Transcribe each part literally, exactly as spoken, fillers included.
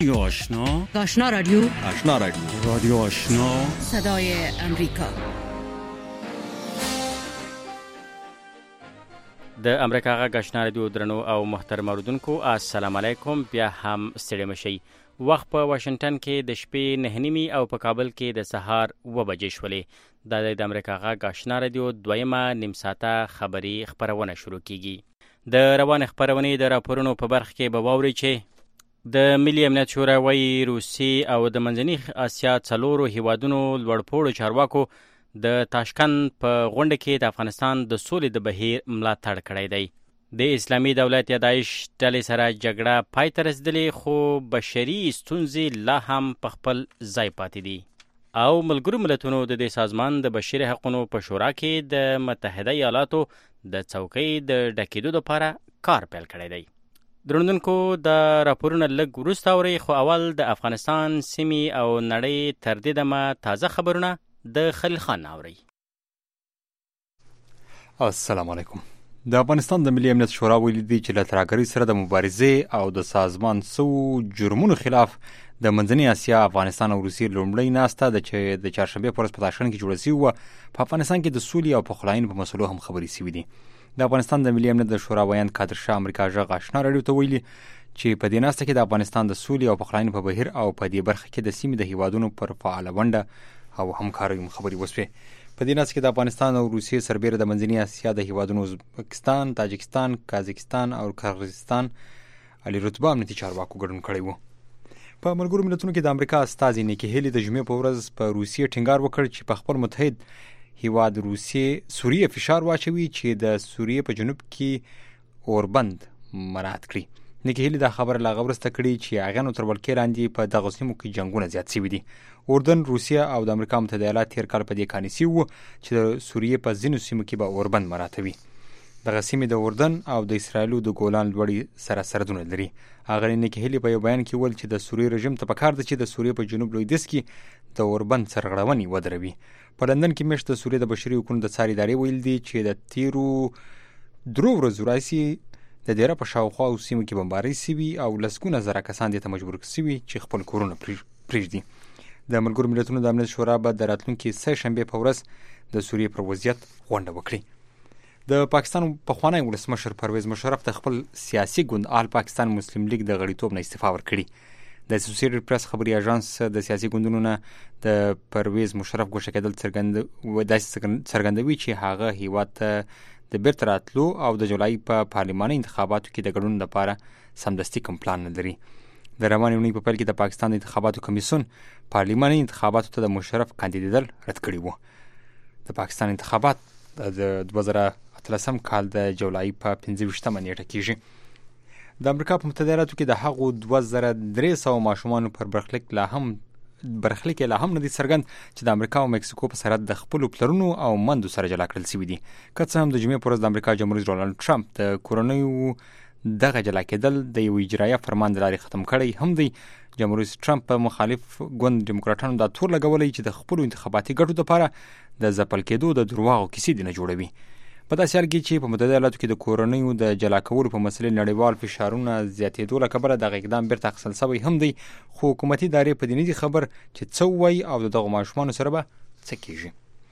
آشنا آشنا رادیو آشنا رادیو رادیو آشنا صدای امریکا. د امریکا غږ آشنا رادیو درنو او محترم اوریدونکو السلام علیکم. بیا هم ستړي مشئ. وخت په واشنگټن کې د شپې نه نیمې او په کابل کې د سهار اوه بجې شولې. دا د امریکا غږ آشنا رادیو دویمه نیم ساعته خبري خبرونه شروع کیږي. د روان خبرونې د راپورونو په برخه کې به واورئ چې د ملي امنیت شورا وایي روسي او د منځنۍ اسیا څلورو هیوادونو لوړپوړو چارواکو د تاشکند په غونډه کې د افغانستان د سولې د بهیر ملاتړ کړی دی. د اسلامي دولت یا داعش ډلې سره جګړه پای ته رسېدلې، خو بشري ستونزې لا هم په خپل ځای پاتې دي. او ملګرو ملتونو د دې سازمان د بشري حقوقو په شورا کې د متحده ایالاتو د څوکۍ د ډکېدو لپاره کار پیل کړی دی. درنوونکو د راپورونه لږ وروسته اورئ، خو اول د افغانستان سیمې او نړۍ تر دې دمه تازه خبرونه د خلیل خان اورئ. السلام علیکم. د افغانستان د ملي امنیت شورا ویلي دی چې له ترهګرۍ سره د مبارزې او د سازمان سوو جرمونو خلاف د منځنۍ اسیا، افغانستان او روسیې لومړۍ ناسته د چې د چهارشنبې په ورځ په تاشکند کې جوړه شوې وه، په افغانستان کې د سولې او پخلاینې په مسلو هم خبرې شوې دي. د افغانستان د ملي امنیت د شورا ویان کادر شاه امریکا غږ آشنا رادیو ته ویلي چې په دې ناسته کې د افغانستان د سولې او پخلاینې په بهیر او په دې برخه کې د سیمې د هیوادونو پر فعاله ونډه او همکارۍ خبرې وشوې. په دې ناسته کې د افغانستان او روسیې سربېره د منځنۍ اسیا د هیوادونو ازبکستان، تاجکستان، قازقستان او قرغیزستان عالی رتبه امنیتي چارواکو ګډون کړی و. په ملګرو ملتونو کې د امریکا استازي نیکي هیلي د جمعې په ورځ په روسیې ټینګار وکړ چې په خپل متحد هیواد روسیې سوریې فشار واچوي چې د سوریې په جنوب کې اوربند مراعات کړي. نیکي هیلي دا خبره لا غوړسته کړي چې هغه تر ولکې لاندې په دغه سیمو کې جنگونه زیات شوي دي. اردن، روسیه او د امریکا متحده ایالات تیر کال په دې کانیسي وو چې د سوریې په ځینو سیمو کې به اوربند مراتوي. دغه سیمې د اردن او د اسرایلو د ګولان لوړې سره سرحدونه لري. هغه نیکي هیلي په یو بیان کې ویل چې د سوریې رژیم ته پکار ده چې د سوریې په جنوب لویدیځ کې د اوربند سرغړونې ودروي. په لندن کې میاشت د سوریې د بشري حقوقو د څار ادارې ویل دي چې د تیرو درو ورځو راهیسې د دیره په شاوخوا او سیمو کې بمبارۍ شوي او لسګونه زره کسان دې ته مجبور شوي چې خپل کورونه پرېږدي. د ملګرو ملتونو د امنیت شورا به د راتلونکي سه شنبې په ورځ د سوریې پر وضعیت غونډه وکړي. د پاکستان پخوانی ولسمشر پرویز مشرف د خپل سیاسي ګوند آل پاکستان مسلم لیگ د غړیتوب نه استعفا ورکړي. د اسوسییټډ پریس خبري اژانس د سیاسي ګوندونو نه د پرویز مشرف ګوښه کېدل څرګند څرګندوي چې هغه هیواد ته د بیرته راتلو او د جولای په پارلماني انتخاباتو کې د ګډون لپاره سمدستي کوم پلان نه لري. د روانې اونۍ په پیل کې د پاکستان د انتخاباتو کمیسیون پارلماني انتخاباتو ته د مشرف کاندیدېدل رد کړي وو. د پاکستان انتخابات د دوه زره اتلسم کال د جولای په پنځه ویشتمه نیټه کېږي. د امریکا په متحده ایالاتو کې د هغو دوه زره درې سوه ماشومانو پر برخلیک لا هم برخلیک لا هم نه دي څرګند چې د امریکا او مکسیکو په سرحد د خپلو پلرونو او مندو سره جلا کړل شوي دي. که څه هم د جمعې په ورځ د امریکا جمهور رئیس ډونالډ ټرمپ د کورنیو دغه جلا کېدل د یو اجرایه فرمان د لارې ختم کړی هم دی. جمهور رئیس ټرمپ په مخالف ګوند ډیموکراټانو دا تور لګولی چې د خپلو انتخاباتي ګټو لپاره د ځپل کېدو د درواغو کیسې دې نه جوړوي. په داسې حال کې چې په متحده ایالاتو کې د کورنیو د جلا کولو په مسلې نړیوال فشارونه زیاتېدو له کبله دغه اقدام بیرته اخیستل شوی هم دی، خو حکومتي ادارې په دې نه دي خبر چې څه ووایي او د دغو ماشومانو سره به څه کېږي.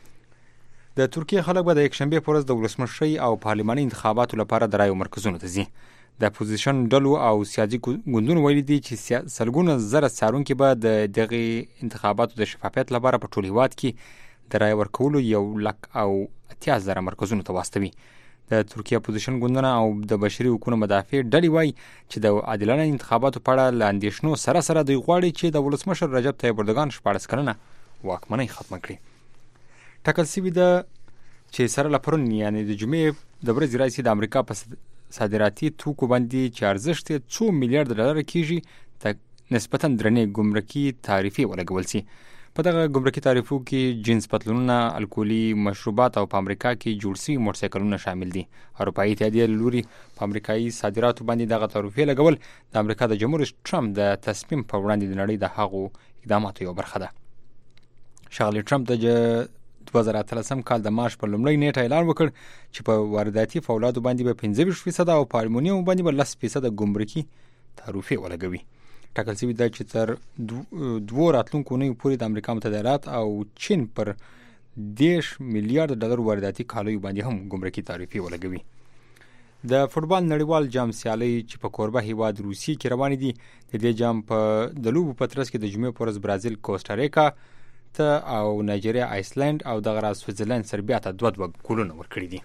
د ترکیې خلک به د یکشنبې په ورځ د ولسمشرۍ او پارلماني انتخاباتو لپاره د رایو مرکزونو ته ځي. د اپوزیشن ډلو او سیاسي ګوندونو ویلي دي چې سلګونه زره څارونکي به د دغې انتخاباتو د شفافیت لپاره په ټول هیواد کې د رای ورکولو یو لک او اتیا زره مرکزونو ته واستوي. د ترکیې اپوزیشن ګوندونه او د بشري حقوقو مدافع ډلې وایي چې د عادلانه انتخاباتو په اړه له اندېښنو سره سره دوی غواړي چې د ولسمشر رجب طیب اردوغان شپاړس کلنه واکمنۍ ختمه کړي. ټاکل شوي ده چې سره له پرون یعنې د جمعې د ورځې راهیسې د امریکا په صادراتي توکو باندې چې ارزښت یې څو میلیارډ ډالره کېږي نسبتاً درنې ګمرکي تعرفې ولګول شي. په دغه ګمرکي تعرفو کې جنس پتلونونه، الکولي مشروبات او په امریکا کې جوړ شوي موټرسایکلونه شامل دي. اروپایي اتحادیې له لوري په امریکایي صادراتو باندې دغه تعرفې لګول د امریکا د جمهور رئیس ټرمپ د تصمیم په وړاندې د نړۍ د هغو اقداماتو یوه برخه ده. ښاغلي ټرمپ د دوه زره اتلسم کال د مارچ په لومړۍ نیټه اعلان وکړ چې په وارداتي فولادو باندې به پنځه ویشت فیصده او په المونیم باندې به لس فیصده ګمرکي تعرفې ولګوي. ټاکل شوی دی چې تر دوه راتلونکو اونیو پورې د امریکا متحده ایالات او چین پر دیش میلیارډ ډالر وارداتي کالیو باندې هم ګمرکي تعرفې ولګوي. د فوټبال نړیوال جام سیالۍ چې په کوربه هیواد روسیې کې روانې دي، د دې جام په د لوبو په ترڅ کې د جمعې په ورځ برازیل کوسټاریکا ته او نایجیریا آیسلند او دغه راز سویټزرلند سربیا ته دوه دوه ګولونه ورکړي دي.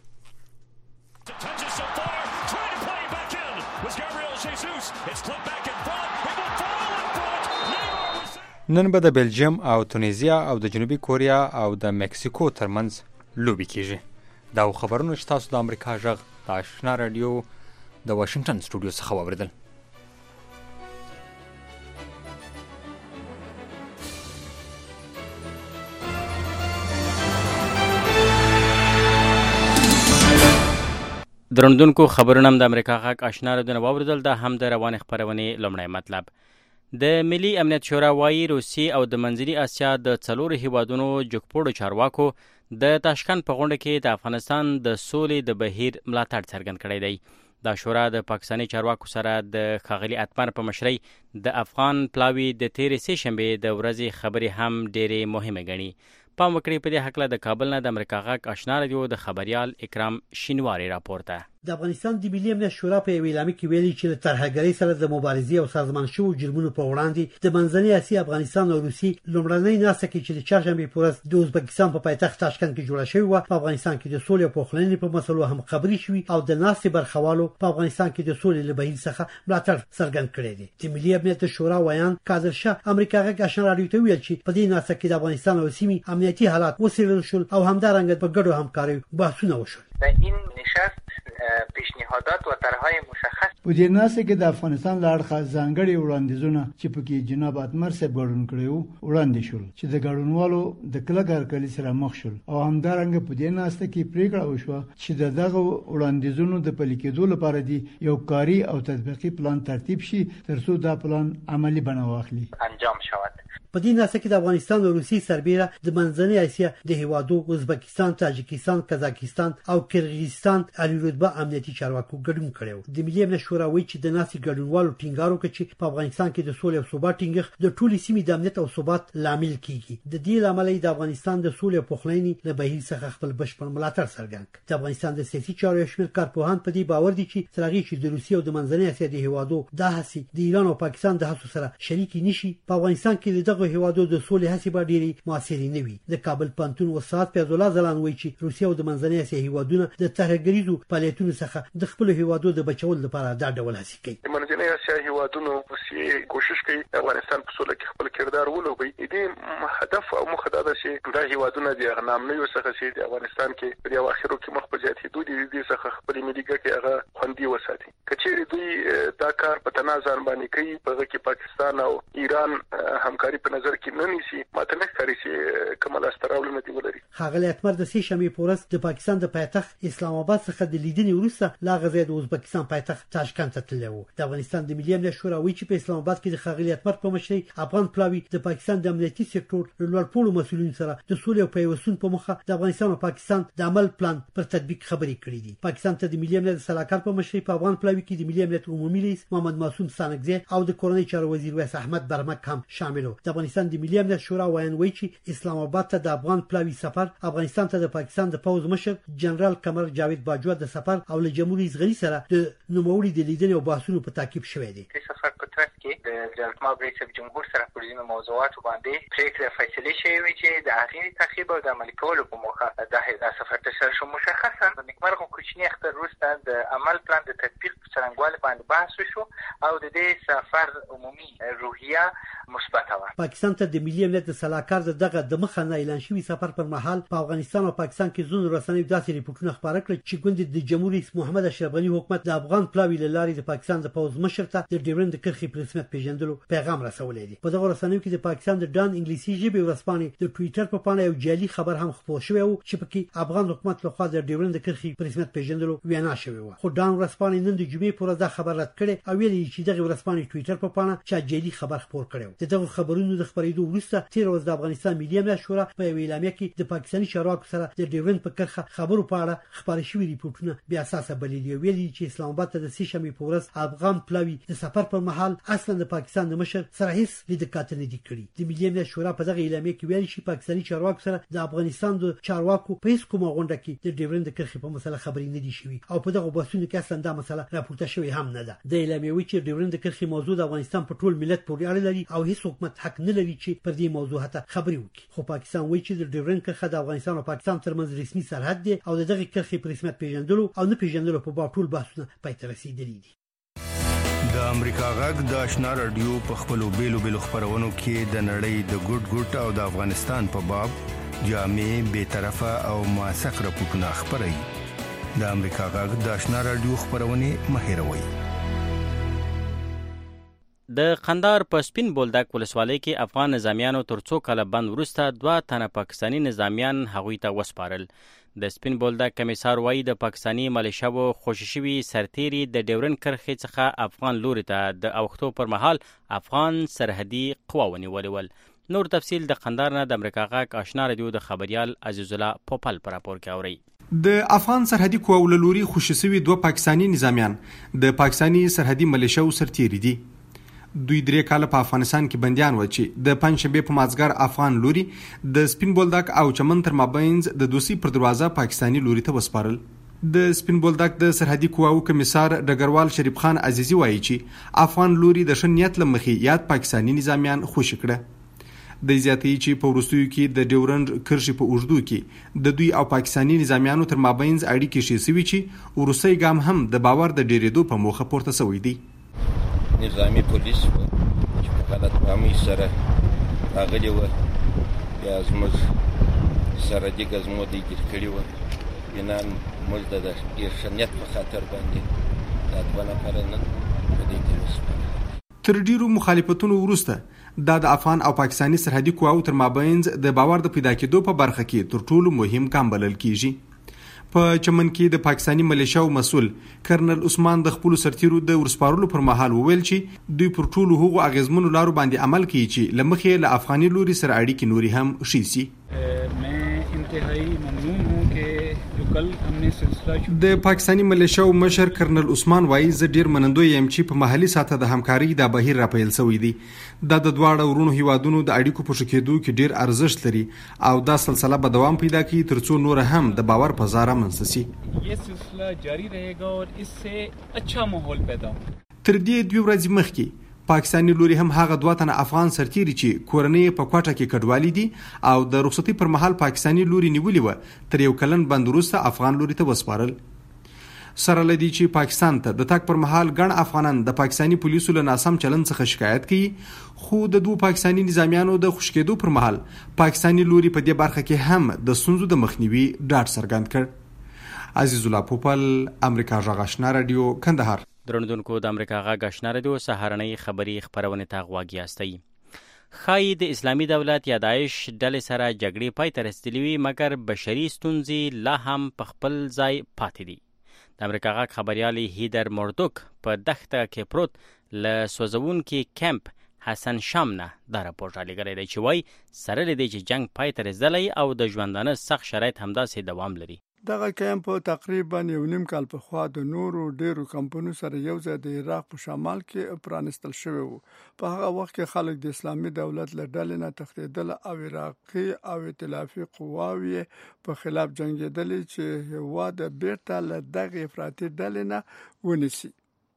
نن به د بلجیم او تونیزیا او د جنوبي کوریا او د مکسیکو ترمنځ لوبې کیږي. دا خبرونه چې تاسو د امریکا غږ د آشنا رادیو د واشنگټن سټوډیو څخه واوریدل. درندونکو خبرونه هم د امریکا غږ آشنا رادیو واوریدل. دا هم د روانې خبرونې لومړی مطلب. د ملي امنیت شورا وایي روسیې او د منځني اسیا د څلورو هیوادونو جګپوړو چارواکو د تاشکند په غونډه کې د افغانستان د سولې د بهیر ملاتړ څرګند کړی دی. دا شورا د پاکستاني چارواکو سره د ښاغلي اتمر په مشرۍ د افغان پلاوي د تیرې سې شنبې د ورځې خبرې هم ډېرې مهمه ګڼي. پام وکړئ په دې هکله د کابل نه د امریکا غږ آشنا رادیو د خبریال اکرام شینواری راپورته. د افغانستان د ملي امنیت شورا په یوه اعلامیه کې ویلي چې د ترهګرۍ سره د مبارزې او سازمان شوو جرمونو په وړاندې د منځنۍ اسیا، افغانستان او روسیې لومړنۍ ناسته کې چې د چهارشنبې په ورځ د ازبکستان په پایتخت تاشکند کې جوړه شوې وه، په افغانستان کې د سولې او پخلاینې په مسلو هم خبرې شوې او د ناستې برخوالو په افغانستان کې د سولې له بهیر څخه ملاتړ څرګند کړی دی. د ملي امنیت شورا ویان کادر شاه امریکا غږ آشنا رادیو ته ویل چې په دې ناسته کې د افغانستان او سیمې امنیتي حالات وڅېړل شول او همدارنګه په ګډو همکاریو بحثونه وشول. در این نشست پیشنهادات و طرحهای مشخص په دې ناسه کې د افغانستان له اړخه ځانګړي وړاندیزونه چې پکې جناب اتمر صاحب ګډون کړي وو وړاندې شول چې د ګډونوالو د کلک هرکلي سره مخ شول او همدارنګه په دې ناسه کې پریکړه وشوه چې دغه وړاندیزونو د پلي کېدو لپاره دی یو کاری او تطبیقي پلان ترتیب شي ترڅو دا پلان عملی بڼه واخلي انجام شود. په دې ناسه کې د افغانستان او روسیې سربېره د منځنۍ اسیا د هیوادو ازبکستان، تاجکستان، قزاقستان او کرغیزستان عالی رتبه امنیتي چارواکو ګډون کړی. د ملي امنیت شورا وایي چې د ناسې ګډونوالو ټینګار وکړ چې په افغانستان کې د سولې او ثبات ټینګښت د ټولې سیمې د امنیت او ثبات لامل کیږي. د دې لامل د افغانستان د سولې او پخلاینې له بهیر څخه خپل بشپړ ملاتړ څرګند کړ. د افغانستان د سیاسي چارو یو شمېر کارپوهان په دې باور دي چې تر هغې چې د روسیې او د منځنۍ اسیا د هیوادو دا هڅې د ایران او پاکستان د هڅو سره شریکې نشي، په افغانستان کې د دغو هیوادو د سولې هڅې به ډېرې موثرې نه وي. د کابل پوهنتون استاد فیض الله ځلان وایي چې روسیه او د منځنۍ اسیا هیوادونه د ترهګریزو فعالیتونو څخه د خپلو هیوادو د بچولو لپاره دا ډول هڅې کوي. د منځنۍ اسیا هیوادونو روسیې کوشش کوي افغانستان په سوله کې خپل کردار ولوبوي. دې هدف او موخه دا ده چې دا هیوادونه د اغنامنیو څخه چې د افغانستان کې په اواخرو کې مخ په زیاتېدو دي دې څخه خپل ملي ګټې هغه خوندي وساتي. که چیرې دوی دا کار په تنازع باندې کوي، په هغه کې پاکستان او ایران همکاري په نظر کې نه نیسي، ماته نه ښکاري چې کومه لاسته راوړنه دې ولري. ښاغلی اتمر د سې شنبې په ورځ د پاکستان د پایتخت اسلام آباد څخه د لیدنې وروسته لا غځای د ازبکستان پایتخت تاشکند ته تللی و. د افغانستان د ملي امنیت شورا وایي چې په اسلام آباد کې د ښاغلي اتمر په مشرۍ افغان پلاوي د پاکستان د امنیتي سکتور له لوړپوړو مسؤلینو سره د سولې او پیوستون په موخه د افغانستان او پاکستان د عمل پلان پر تطبیق خبرې کړې دي. پاکستان ته د ملي امنیت سلاکار په مشرۍ په افغان پلاوي کې د ملي امنیت عمومي رئیس محمد معصوم سانکزی او د کورنۍ چارو وزیر ویس احمد برمک هم شامل وو. د افغانستان د ملي امنیت شورا وایي وایي چې اسلام آباد ته د افغان پلاوي سفر، افغانستان ته د پاکستان د پوز مشر جنرال قمر جاوید باجوه د سفر او له جمهور رئیس غني سره د نوموړي د لیدنې او بحثونو په تعقیب شوی دی. سفر په ترڅ کې د جلالتمآب رئیس جمهور سره پر ځینو موضوعاتو باندې پریکړه فیصلې شوې وې چې د هغې تعقیب او د عملي کولو په موخه دا سفر ترسره شو. مشخصا د نیکمرغه کوچني اختر وروسته د عمل پلان د تطبیق په څرنګوالي باندې بحث وشو او د دې سفر عمومي روحیه مثبته وه. پاکستان ته د ملي امنیت د سلاکار د دغه د مخه نه اعلان شوي سفر پر مهال په افغانستان او پاکستان کې ځینو رسنیو داسې ریپورټونه خپاره کړل چې ګوندې د جمهور رئیس محمد اشرف غني حکومت د افغان پلاوي له لارې د پاکستان د پوز مشر ته د ډیورند د کرښې په رسمیت پیژندلو پیغام رسولی دی. په دغه رسنیو کې د پاکستان د ډان انګلیسي ژبې ورځپاڼې د ټویټر په پاڼه یو جعلي خبر هم خپور شوی و چې پکې افغان حکومت لخوا د ډیورند د کرښې په رسمیت پیژندلو وینا شوې وه. خو ډان ورځپاڼې نن د جمعې په ورځ دا خبر رد کړی او ویلي چې دغه ورځپاڼې ټویټر په پاڼه چا جعلي خبر خپور کړی و. د دغه خبرونو د خپرېدو وروسته تېره ورځ د افغانستان ملي امنیت شورا په یوه اعلامیه کې د پاکستاني چارواکو سره د ډیورند په کرښه خبرو په اړه خپاره شوي ریپورټونه بې اساسه بللي او ویلي چې اسلام آباد ته د سې شنبې په ورځ افغان پلاوي د سفر پر مهال اس اصلا د پاکستان د مشر سره هیڅ لید کاتنه نه دي کړی. د ملي امنیت شورا په دغه اعلامیه کې ویلي چې پاکستاني چارواکو سره د افغانستان د چارواکو په هیڅ کومه غونډه کې د ډیورند کرښې په مسله خبرې نه دي شوي او په دغه بحثونو کې اصلا دا مسله راپورته شوې هم نه ده. د اعلامیه وی چې ډیورند کرښې موضوع د افغانستان په ټول ملت پورې اړه لري او هیڅ حکومت حق نه لري چې پر دې موضوع هته خبرې وکړي. خو پاکستان وایي چې د ډیورند کرښه د افغانستان او پاکستان ترمنځ رسمي سرحد دی او دغه کرښې په رسمیت پیژندلو او نه پیژندلو په باب ټول بحثونه پای ته رسیدلي دي. د امریکا غږ د آشنا رادیو په خپلو بیلو بیلو خبرونو کې د نړۍ د ګډ ګډ او د افغانستان په باب جامع بے طرفه او موثق راپورټونه خبري. د امریکا غږ د آشنا رادیو خبرونه مهیروي. د قندهار په سپین بولدک ولسوالۍ کې افغان نظامیانو تر څو کاله بند وروسته دوه تنه پاکستاني نظامیان هغوی ته وسپارل. د سپین بولدک کمیسار وایي د پاکستاني ملیشیاو خوشي شوي سرتیري د ډیورند کرښې څخه افغان لوري ته د اوښتو پر مهال افغان سرحدي قوا ونیولې ول. نور تفصیل د قندهار نه د امریکا غږ آشنا رادیو د خبريال عزیز الله پوپل پر راپور کې اوري. د افغان سرحدي قواو لوري خوشي شوي دوه پاکستاني نظامیان د پاکستاني سرحدي ملیشیاو سرتیري دي. دوی درې کاله په افغانستان کې بنديان و چې د پنځشنبه په مازګر افغان لوري د سپین بولدک او چمن تر مابینځ د دوسی پر دروازه پاکستاني لوري ته وسپارل. د سپین بولدک د سرحدي قواو کمیسار ډګروال شریف خان عزیزي وایي چې افغان لوري د شنیت لمخې یاد پاکستاني نظامیان خوشی کړه. د زیاتې چې په ورستیو کې د ډیورند کرښې په اوږدو کې د دوی او پاکستاني نظامیانو تر مابینځ اړیکې شې سوي چې ورستۍ ګام هم د باور د ډیرېدو په موخه پورته شوی دی. نظامی پولیس و چې په غلط فهمۍ سره راغلي وو بیا زموږ سرحدي ګزمو دوی ګیر کړي وو بنا موږ د ډېر ښه نیت په خاطر باندې دا دوه نفره نن په دې کې وسپارل. تر ډیرو مخالفتونو وروسته دا د افغان او پاکستاني سرحدي قواو تر مابینځ د باور د پیدا کېدو په برخه کې تر ټولو مهم ګام بلل کیږي. په چمن کې د پاکستاني ملیشیاو مسؤل کرنل عثمان د خپل سرتیرو د ورسپارلو پر مهال وویل چې دوی پر ټولو هغو اغیزمنو لارو باندې عمل کوي چې لمخې له افغاني لوري سره اړیکې نوري هم ښې سي. د پاکستاني ملیشیاو مشر کرنل عثمان وایي زه ډیر منندوی یم چې په محلي ساحه د همکارۍ د بهیر راپیل شوی دی. دا د دواړو ورونو هیوادونو د اړیکو په ښه کېدو کې ډیر ارزښت لري او دا سلسله به دوام پیدا کوي ترڅو نور هم د باور فضا رامنځته شي. یہ سلسلہ جاری رہے گا اور اس سے اچھا ماحول پیدا ہو. تر دې دوی ورځې مخکې پاکستاني لوري هم هغه دوه تنه افغان سرتیري چې کورنۍ په کوټه کې کډوالي دي او د رخصتي پر مهال پاکستاني لوري نیولې و تر یو کلن بند وروسته افغان لوري ته وسپارل. سره لدی چې پاکستان ته د تاک پر مهال ګڼ افغانان د پاکستاني پولیسو له ناسم چلند څخه شکایت کوي خو د دوه پاکستاني نظامیانو د خوشکېدو پر مهال پاکستاني لوري په دې برخه کې هم د ستونزو د مخنیوي ډاډ څرګند کړ. عزیز الله پوپل، امریکا غږ آشنا رادیو، کندهار. درنوونکو د امریکا غږ آشنا رادیو سهارنۍ خبري خبرونه ته غوږ یاستئ. ښایي د اسلامي دولت یا داعش ډلې سره جګړې پای ته رسېدلې وي مګر بشري ستونزې لا هم په خپل ځای پاتې دي. د امریکا غږ خبريال هیدر موردوک په دښته کې پروت له سوځونکي کیمپ حسن شام نه دا راپورټ رالیږلی دی چې وایي سره له دې چې جنګ پای ته رسېدلی او د ژوندانه سخت شرایط همداسې دوام لري. دغه کیمپ تقریبا یو نیم کال په خوا د نورو ډیرو کمپنیو سره یو ځای د عراق په شمال کې پرانستل شوی وو. په هغه وخت کې خلک د اسلامي دولت له ډلې نه تښتېدل او عراقي او ائتلافي قواوې په خلاف جنګېدلې چې هېواد بیرته له دغه افراطي ډلې نه ونیسي.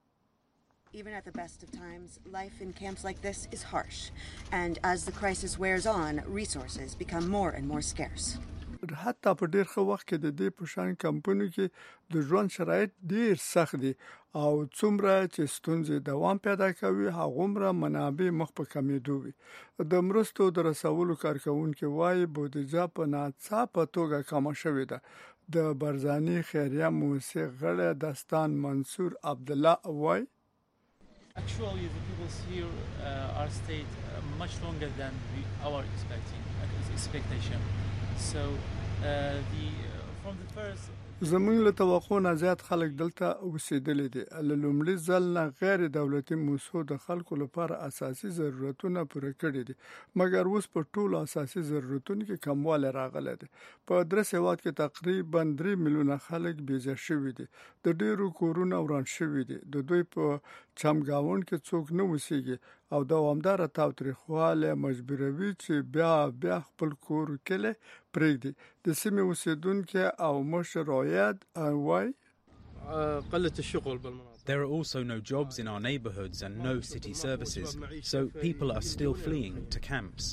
Even at the best of times, life in camps like this is harsh. And as the crisis wears on, resources become more and more scarce. حتی په ډیر ښه وخت کې د دې په شان کمپنیو کې د ژوند شرایط ډیر سخت دي او څومره چې ستونزې دوام پیدا کوي هغومره منابع مخ په کمیدو وي. د مرستو د رسولو کارکونکو وایي بودیجه په ناڅاپه توګه کمه شوې ده. د برزاني خیریه موسسې غړی داستان منصور عبدالله وایي Actually, the people here uh, are stayed uh, much longer than we, our expecting, expectation. So, uh, the, uh, from the first... زمونږ له توقع نه زیات خلک دلته اوسېدلي دي. له لومړي ځل نه غیر دولتي موسسو د خلکو لپاره اساسي ضرورتونه پوره کړي دي مګر اوس په ټولو اساسي ضرورتونو کې کموالی راغلی دی. په درس هېواد کې تقریبا درې میلیونه خلک بېځایه شوي دي. د ډېرو کورونه وران شوي دي. د دوی په چمګاون کې څوک نه وسیږي او دوامدار تاوتریخواله مجبوروي چې بیا بیا خپل کور کله پرېږدي. د سیمې اوسیدونکو او مشر رعیت وایي قلة الشغل بالمناطق. There are also no jobs in our neighborhoods and no city services, so people are still fleeing to camps.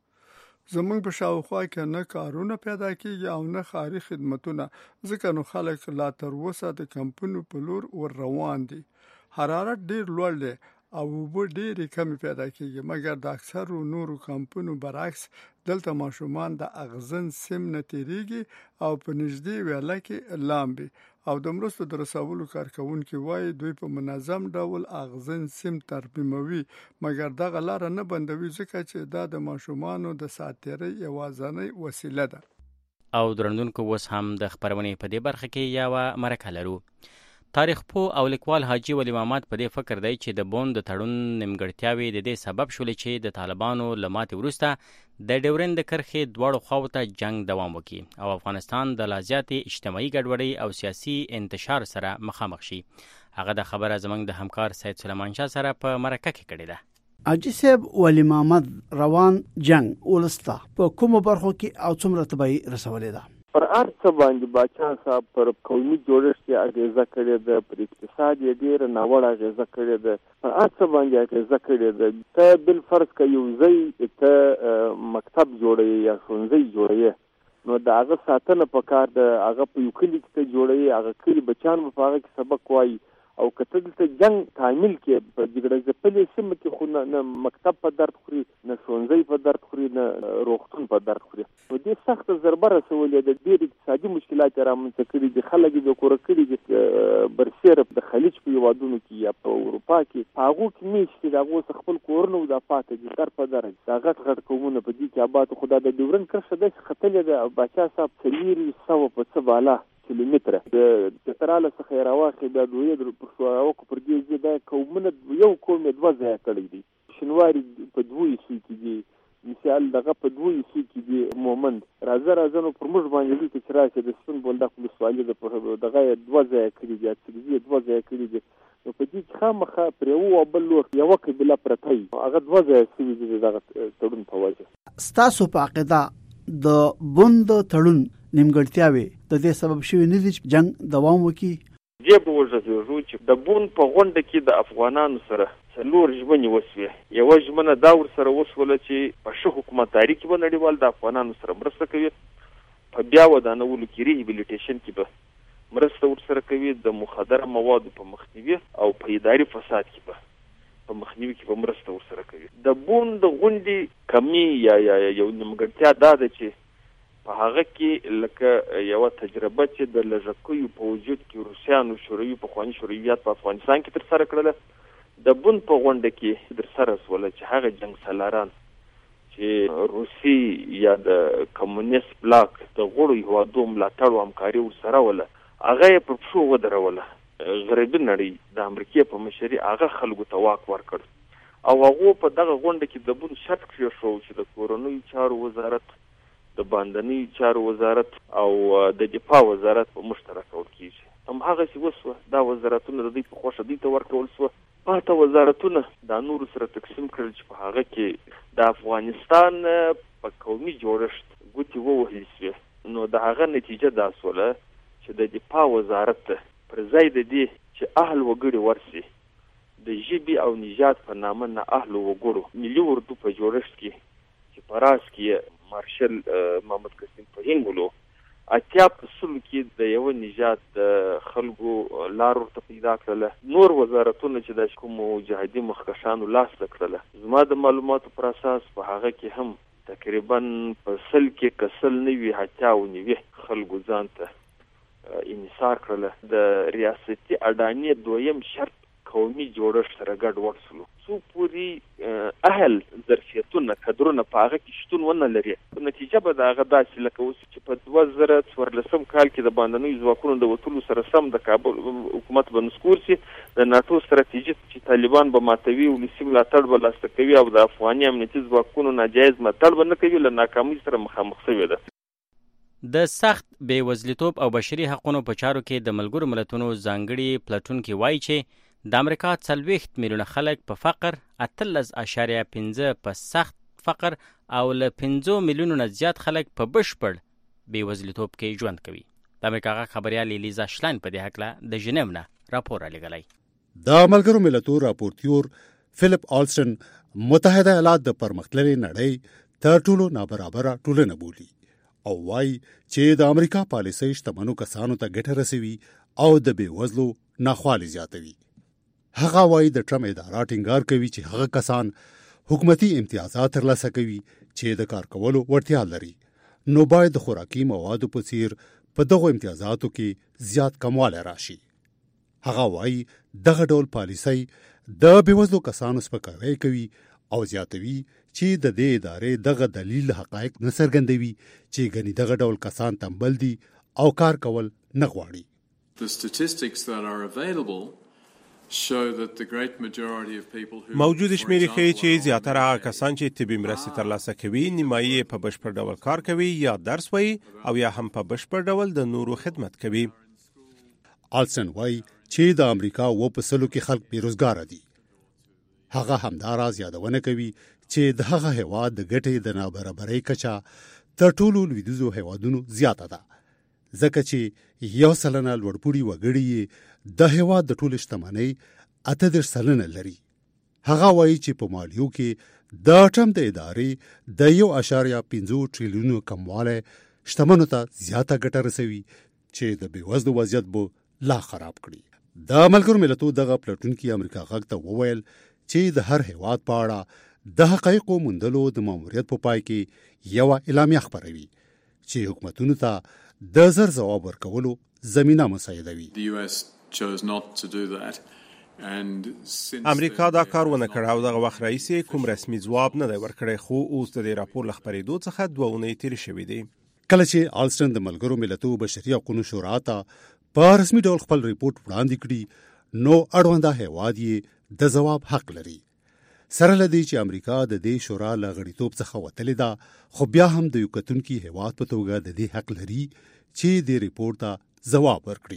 زمونږ په شاوخوا کې نه کارونه پیدا کیږي او نه ښاري خدمتونه، ځکه نو خلک لا تر اوسه د کمپونو په لور ور روان دي. حرارت ډیر لوړ دی او اوبه ډېرې کمې پیدا کیږي، مګر د اکثرو نورو کمپونو برعکس دلته ماشومان د اغزن سیم نه تیریږي او په نږدې ویاله کې لامبي. او د مرستو د رسولو کارکونکي وایي دوی په منظم ډول اغزن سیم ترمیموي، مګر دغه لاره نه بندوي ځکه چې دا د ماشومانو د ساتیرۍ یوازینۍ وسیله ده. او درندونکو اوس هم د خپرونې په دې برخه کې یوه مرکه لرو. تاریخ پوه او لیکوال حاجي ولی محمد په دې فکر دی چې د بوند د تړون نیمګړتیاوې د دې سبب شولې چې د طالبانو له ماتې وروسته د ډیورند د کرښې دواړو خواو ته جنگ دوام وکړي او افغانستان د لا زیاتې اجتماعي ګډوډۍ او سیاسي انتشار سره مخامخ شي. هغه د خبره زموږ د همکار سید سلیمان شاه سره په مرکه کې کړې ده. حاجي صاحب ولی محمد روان جنگ ولسته په کومو برخو کې او څومره تبعی رسولې ده؟ پر ارڅ باندې باچا صاحب پر قومي جوړښت یې اغیزه کړې ده، پر اقتصاد یې ډېره ناوړه اغیزه کړې ده، پر ارڅ باندې اغیزه کړې ده. ته بالفرض که یو ځای ته مکتب جوړوي یا ښوونځی جوړوي نو د هغه ساتنه پکار ده. هغه په یو کلي کې ته جوړوي، هغه کلي بچیان به په هغه کې سبق وایي. او که ته دلته جنګ تعمیل کې په جګړه ځپلې سیمه کې خو نه مکتب په درد خوري، نه ښوونځی په درد خوري، نه روغتون په درد خوري. نو دې سخته ضربه رسولې ده، ډېر اقتصادي مشکلات یې رامنځته کړي دي. خلک یې بېکوره کړي دي، برسېره د خلیج په هېوادونو کې یا په اروپا کې په هغو کې میشت دي، د هغو څخه خپل کورونه دا پاتې دي در په در. دا غټ غټ قومونه په دې کې آباد، خو دا د ډیورند کرښه داسې ختلې ده. باچا صاحب څلېرویشت سوه په څه بالا کیلومتره د چتراله څخه یې راواخلې، بیا دوی پر شوراوکو پر دې ځای دا قومونه یو قوم یې دوه ځایه کړی دي. شینواري په دوو حصو کې دي، مثال دغه په دوو حصو کې دي. مومند راځه راځه نو پر موږ باندې دلته چې راشي د سپین بولدک ولسوالي دغه یې دوه ځایه کړي دي، اڅګزي یې دوه ځایه کړي دي. نو په دې کې خامخا پر یو او بل لور یوه قبیله پرته وي، هغه دوه ځایه سوي دي دغه تړون په وجه. ستاسو په عقیده د بوند تړون نیمګړتیاوې د دې سبب شوي نه دي چې جنگ دوام وکړي؟ دې به وژغېږو چې د بوند په غونډه کې د افغانانو سره څلور ژمنې وسوې. یوه ژمنه دا ورسره وشوله چې په ښه حکومتداري کې به نړیوال د افغانانو سره مرسته کوي، په بیا ودانولو کې ریهیبلیټیشن کې به مرسته ورسره کوي، د مخدره موادو په مخنیوي او په اداري فساد کې به په مخنیوي کې به مرسته ورسره کوي. د بوند غونډې کمی یا یو نیمګړتیا دا ده چې په هغه کې لکه یوه تجربه چې د لږکیو په وجود کې روسیانو شوروي پخواني شورویات په افغانستان کې ترسره کړله، د بوند په غونډه کې ترسره شوله چې هغه جنګ سالاران چې روسي یا د کمونیست بلاک د غړو هېوادو ملاتړ او همکاري ورسره وله، هغه یې پر پښو ودروله. غربي نړۍ د امریکې په مشري هغه خلکو ته واک ورکړ او هغو په دغه غونډه کې د بوند شرط کېښود چې د کورنیو چارو وزارت، د باندنی چارو وزارت او د دفاع وزارت په مشترک ډول کېږي. هماغسې وسوه، دا وزارتونه د دوی په خوښه دوی ته ورکول سوه. پاته وزارتونه دا نورو سره تقسیم کړل چې په هغه کې د افغانستان په قومي جوړښت ګوتې ووهل سوې. نو د هغه نتیجه دا سوله چې د دفاع وزارت پر ځای د دې چې اهل وګړي ورسي، د ژبې او نژاد په نامه نه اهل وګړو ملي اردو په جوړښت کې چې په راس کې مارشل محمد قسیم فهیم ولو اتیا په سلو کې د یو نژاد د خلکو لار ورته پیدا کړله. نور وزارتونه چې د کومو جهادي مخکښانو لاس ته کړله، زما د معلوماتو پر اساس په هغه کې هم تقریبا په سل کې کسل نوي اتیا او نوي خلکو ځان ته انحصار کړله. د ریاستي اډانې دویم شرط قومي جوړښت سره ګډ وډ سلو. څو پورې اهل ظرفیتونه کدرونه په هغه کې شتون ونه لري. نتیجه به د هغه داسې لکه اوس چې په دوه زره څوارلسم کال کې د باندنیو ځواکونو د وتلو سره سم د کابل حکومت به نسکور سي، د ناټو ستراتیژي چې طالبان به ماتوي، ولسي ملاتړ به لاسته کوي او د افغاني امنیتي ځواکونو ناجایز ملاتړ به نه کوي، له ناکامۍ سره مخامخ شوې ده. د سخت بېوزلیتوب او بشري حقونو په چارو کې د ملګرو ملتونو ځانګړي پلټونکي وایي چې د امریکا څلوېښت میلیونه خلک په فقر، اتلس اشاریه پنځه په سخت فقر او له پنځو میلیونو نه زیات خلک په بشپړ بېوزلتوب کې ژوند کوي. د امریکا غږ خبریال لیزا شلاین په دې هکله د ژنیو نه راپور رالیږلی. د ملګرو ملتونو راپورتیور فیلپ آلسټن متحده ایالات د پرمختللې نړۍ تر ټولو نابرابره ټولنه بولي او وایي چې د امریکا پالیسۍ شتمنو کسانو ته ګټه رسوي او د بېوزلو ناخوالې زیاتوي. هغه وایي د ټرمپ اداره ټینګار کوي چې هغه کسان حکومتي امتیازات ترلاسه کوي چې د کار کولو وړتیا لري، نو باید د خوراکي موادو په څیر په دغو امتیازاتو کې زیات کموالی راشي. هغه وایي دغه ډول پالیسۍ د بېوزلو کسانو سپکاوی کوي او زیاتوي چې د دې ادارې دغه دلیل حقایق نه څرګندوي چې ګنې دغه ډول کسان تنبل دي او کار کول نه غواړي. The statistics that are available show that the great majority of people who موجود شمیرې ښیي چې زیاتره هغه کسان چې طبي مرستې ترلاسه کوي نیمایي یې په بشپړ ډول کار کوي یا درس وایي او یا هم په بشپړ ډول د نورو خدمت کوي. آلسن وایي چې د امریکا اووه په سلو کې خلک بېروزګاره دي. هغه همداراز یادونه کوي چې د هغه هېواد د ګټې د نابرابرۍ کچه تر ټولو لویدیځو هېوادونو زیاته ده، ځکه چې یو سلنه لوړپوړي وګړي د هېواد د ټولې شتمنۍ اته دېرش سلنه لري. هغه وایي چې په مالیو کې د ټرمپ د ادارې د یو اشاریه پنځه ټریلیونو کموالی شتمنو ته زیاته ګټه رسوي چې د بېوزلو وضعیت به لا خراب کړي. د ملګرو ملتونو دغه پلټونکي امریکا غږ ته وویل چې د هر هېواد په اړه د حقایقو موندلو د ماموریت په پای کې یوه اعلامیه خپروي چې حکومتونو ته د زر ځواب ورکولو زمینه مساعدوي. امریکا دا کار ونه کړ او دغه وخت راهیسې کوم رسمي ځواب نه دی ورکړی، خو اوس د دې راپور له خپرېدو څخه دوه اونۍ تېرې شوې دي. کله چې آلسټن د ملګرو ملتونو بشري حقوقو شورا ته په رسمي ډول خپل ریپورت وړاندې کړي نو اړونده هېواد یې د ځواب حق لري. سره له دې چې امریکا د دې شورا له غړیتوب څخه وتلې ده، خو بیا هم د یو کتونکي هېواد په توګه د دې حق لري چې د ریپورت ته ځواب ورکړي.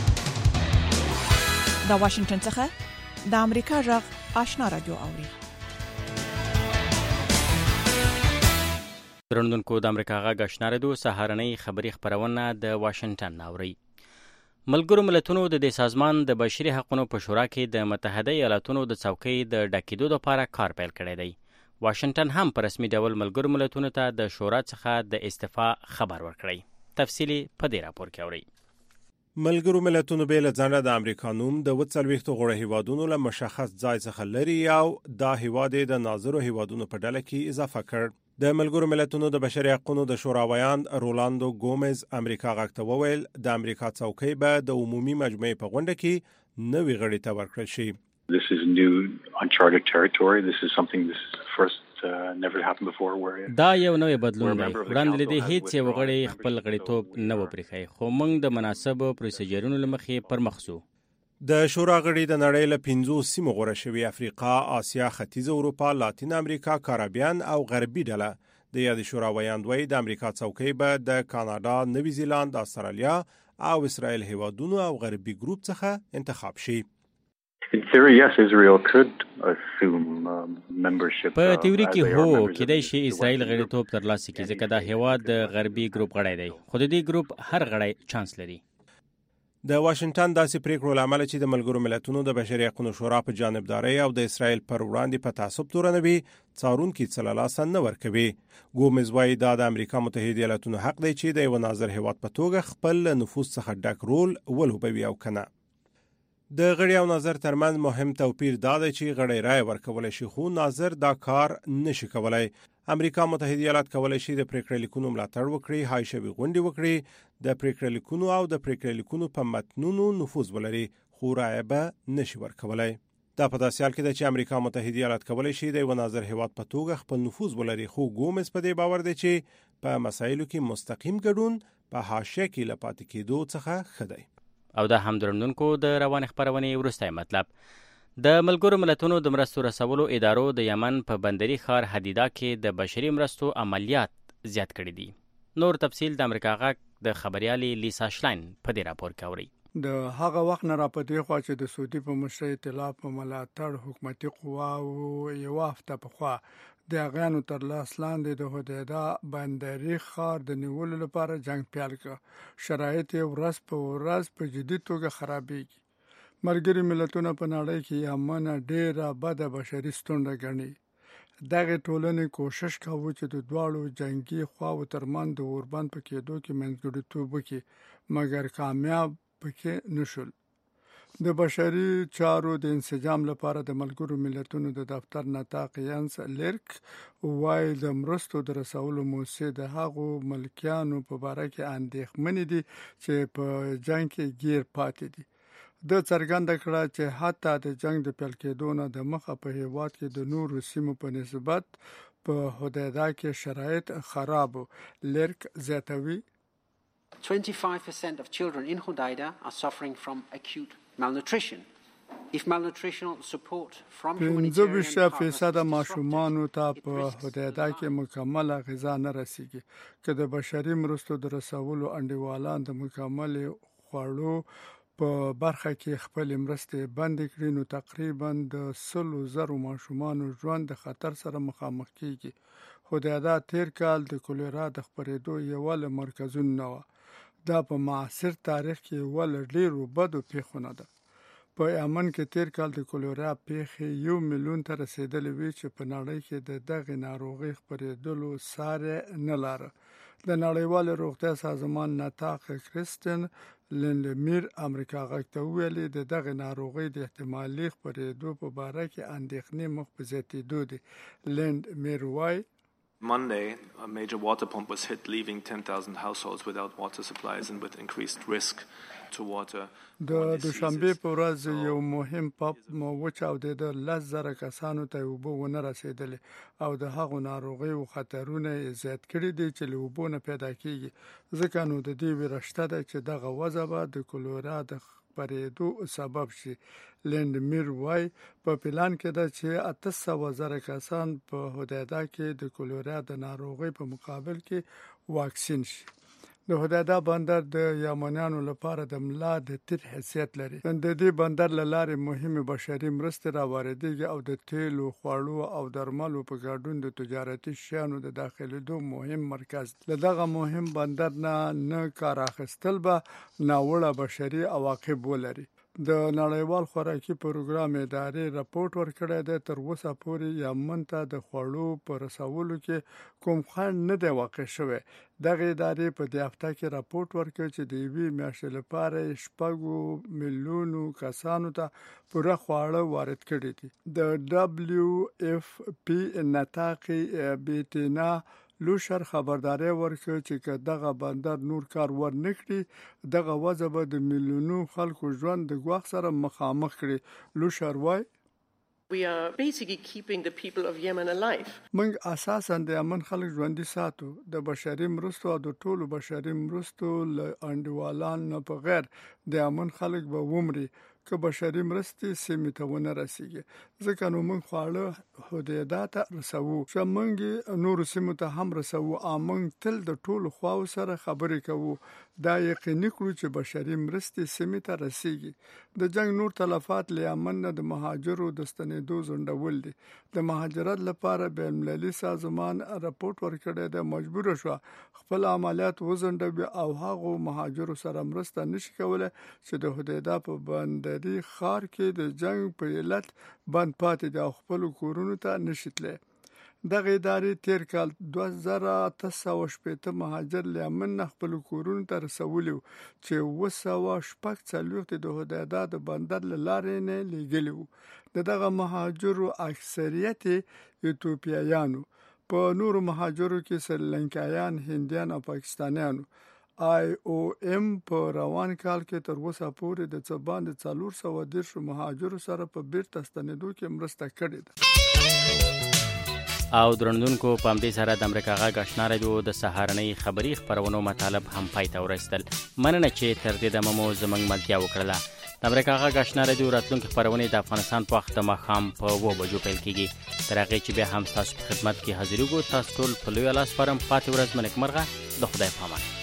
د واشنگټن څخه د امریکا غږ آشنا رادیو اوري. درنوونکو د امریکا غږ آشنا رادیو سهارنۍ خبری خبرونه د واشنگټن اوري. ملګرو ملتونو د دې سازمان د بشري حقوقو په شورا کې د متحده ایالاتونو د څوکۍ د ډکېدو لپاره کار پیل کړی دی. واشنگټن هم په رسمي ډول ملګرو ملتونو ته د شورا څخه د استعفا خبر ورکړی. تفصیلی په دې راپور کې اورئ. ملګرو ملتونو به له ځانه د امریکا نوم د اووه څلوېښتو غړو هیوادونو له مشخص ځای څخه لري او دا هیواد د ناظرو هیوادونو په ډله کې اضافه کړ. د ملګرو ملتونو د بشري حقوقو د شوراویان رولاندو ګومز امریکا غږ ته وویل د امریکا څوکۍ به د عمومي مجموعې په غونډه کې نوې غړي ته ورکړل شي. This is new uncharted territory. This is something this is the first uh, never happened before where دا یو نوې بدلون دی. وړاندې لیدې هیڅ یو غړی خپل غړیتوب نه و پرېښی، خو موږ د مناسبو پروسیجرونو له مخې پر مخ ځو. د شورا غړي د نړۍ له پنځو سیمو غوره شوي افریقا، آسیا، ختیځ اروپا، لاتین امریکا، کاریبیان او غربي ډله د یاد شوراویان دوی د امریکا څوکۍ به د کاناډا، نوی زیلاند، استرالیا او اسرائیل هیوادونو او غربي ګروپ څخه انتخاب شي. In theory, yes, Israel could assume um, membership. په تیوري کې هو کېدای شي اسرائیل غړیتوب ترلاسه کړي ځکه دا هیواد د غربي ګروپ غړی دی، خو د دې ګروپ هر غړی چانس لري. د واشنگټن داسې پریکړو له امله چې د ملګرو ملتونو د بشري حقوقو شورا په جانبدارۍ او د اسرائیل پر وړاندې په تعصب تورنوي څارونکي څه له لاسه نه ورکوي. ګومز وایي دا د امریکا متحده ایالاتونو حق دی چې د یو ناظر هیواد په توګه خپل نفوذ څخه ډک رول ولوبوي او کنه. د غړي او ناظر ترمنځ مهم توپیر دا دی چې غړي رائے ورکول شي خو ناظر دا کار نشي کولای. امریکا متحده ایالات کولای شي د پریکړې لیکونو ملاتړ وکړي، هاي شوي غونډې وکړي، د پریکړې لیکونو او د پریکړې لیکونو په متنونو نفوذ ولري، خو رائے به نشي ورکولای. دا په داسې حال کې ده چې امریکا متحده ایالات کولای شي د یو ناظر هیواد په توګه خپل نفوذ ولري، خو ګومز په دې باور دی چې په مسایلو کې مستقیم ګډون په حاشیه کې لپاتې کېدو څخه ښه دی. او دا هم درنونکو د روان خبرونې وروستی مطلب. د ملګرو ملتونو د مرستو رسولو ادارو د یمن په بندري ښار حدیده کې د بشري مرستو عملیات زیات کړي دي. نور تفصیل د امریکا غږ د خبريالي لیسا شلاین په دې راپور کې اوري. د هغه وخت نه را پدې خوا چې د سعودي په مشرۍ ائتلاف په ملاتړ حکومتي قواو یو هفته پخوا د هغانو تر لاس لاندې د هدیده بندري ښار د نیولو لپاره جنگ پیل کړ. شرایط یې ورځ په ورځ په جدي توګه خرابېږي. ملګري ملتونه په نړۍ کې یمن ډېره بده بشري ستونزه ګڼي. دغه ټولنې کوشش کاوه چې د دواړو جنگي خواو ترمنځ د اوربند په کېدو کې منځګړیتوب وکړي، مګر کامیاب پکې نشول. د بشري چارو د انسجام لپاره د ملګرو ملتونو د دفتر نطاق ینس لیرک وایي د مرستو د رسولو موسسې د هغو ملکیانو په باره کې اندېښمنې دي چې په جنگ کې ګیر پاتې دي. د څرګنده کړه چې حتی د جنگ د پیل کېدو نه د مخه په هیواد کې د نورو سیمو په نسبت په هدیده کې شرایط خراب. لیرک زیاتوي twenty-five percent of children in Hodeida are suffering from acute malnutrition. If malnutritional support from humanitarian پنځه فیصد ماشومانو ته په هدیده کې مکمله غذا نه رسیږي. که د بشري مرستو د رسولو انډیوالان د مکمل خوړو په برخه کې خپل مرستې بند کړي نو تقریبا د سلو زرو ماشومانو ژوند د خطر سره مخامخ کیږي. هدیده تیر کال د کولرا د خپرېدو یو له مرکزونو و. دا په معاصر تاریخ کې ول ډیرو بدو پیښونه ده. په یمن کې تیر کال د کولرا پیښې یو میلیون ته رسیدلې وي چې په نړۍ کې د دغه ناروغي خپرېدلو ساره نه لاره. د نړیوال روغتیا سازمان نطاق کریستین لندمیر امریکا غږ ته ویلي د دغه ناروغي د احتمالي خپرېدو په باره کې اندېښنې مخ په زیاتېدو دي. لندمیر وایي Monday, a major water pump was hit, leaving ten thousand households without water supplies and with increased risk to water. د دوشنبه په ورځ یو مهم پمپ مو وچاودېد، لس زره کسانو ته اوبه ونه رسېدلې او د هغو ناروغۍ او خطرونه زیات کړي دي چې له اوبو نه پیدا کېږي. ځکه نو د دې ویره شته ده چې دغه وضع به د کولرا د خپرېدو سبب شي. لندمیر وای په پلان کې ده چې اته سوه زره کسان په هدیده کې د کولرا د ناروغۍ په مقابل کې واکسین شي. د هدیده بندر د یمنیانو لپاره د ملا د تیر حیثیت لري. د دې بندر له لارې مهمه بشري مرستې راواردېږي او د تیلو، خوړو او درملو په ګډون د تجارتي شیانو د داخلېدو مهم مرکز دی. له دغه مهم بندر نه نه کار اخیستل به ناوړه بشري عواقب ولري. د نړیوال خوراکي پروګرام ادارې راپورټ ورکړی دی تر اوسه پورې یمن ته د خوړو په رسولو کې کوم خنډ نه دی واقع شوی. دغه ادارې په دې هفته کې راپورټ ورکړ چې د یوې میاشتې لپاره شپږو میلیونو کسانو ته پوره خواړه وارد کړي دي. د دبلیو اف پی نطاق بیتنا لوشر خبرداري ورکړه چې که دغه بندر نور کار ور نکړي دغه وضع به د میلیونو خلکو ژوند د ګواښ سره مخامخ کړي. لوشر وای We are basically keeping the people of Yemen alive. موږ اساسا د یمن خلک ژوندي ساتو. د بشري مرستو او د ټولو بشري مرستو له انډیوالان نه په غیر د یمن خلک به ومري که بشري مرستې سیمې ته ونه رسیږي. ځکه نو موږ خواړه هدیده ته رسوو چې موږ نورو سیمو ته هم رسوو او موږ تل د ټولو خواو سره خبرې کوو. دا یقیني کړو چې بشري مرستې سیمې ته رسیږي. د جنگ نور تلفات له یمن نه د مهاجرو د ستنېدو ځنډول دي. د مهاجرت لپاره بین المللي سازمان راپورټ ورکړی دی مجبور شو خپل عملیات وځنډوي او هغو مهاجرو سره مرسته نشي کولی چې د هدیده په بندري ښار کې د جنگ په علت بند پاتې دي او خپل کورونو ته نشي تللی. دغه ادارې تیر کال دوه زره اته سوه شپېته مهاجر له یمن نه خپل کورونو ته رسولي وو چې اوه سوه شپږ څلوېښت د هدیده د بندر له لارې نه لیږلي وو. د دغه مهاجرو اکثریت ایتوپیایانو، په نورو مهاجرو کې سریلانکایان، هندیان او پاکستانیانو. آی او ام په روان کال کې تر اوسه پورې د څه باندې څلور سوه دېرشو مهاجرو سره په بیرته ستنېدو کې مرسته کړې ده. او درنوونکو په همدې سره د امریکا غږ آشنا راډیو د سهارنۍ خبري خپرونو مطالب هم پای ته ورسېدل. مننه چې تر دې دمه مو زموږ ملتیا وکړله. د امریکا غږ آشنا راډیو راتلونکي خپرونې د افغانستان په وخت د ماښام په اوه بجو پیل کېږي. تر هغې چې بیا هم ستاسو په خدمت کې حاضر یو. تاسو ټول په لویه لاس سپارم. پاتې ورځ مو نېکمرغه. د خدای په امان.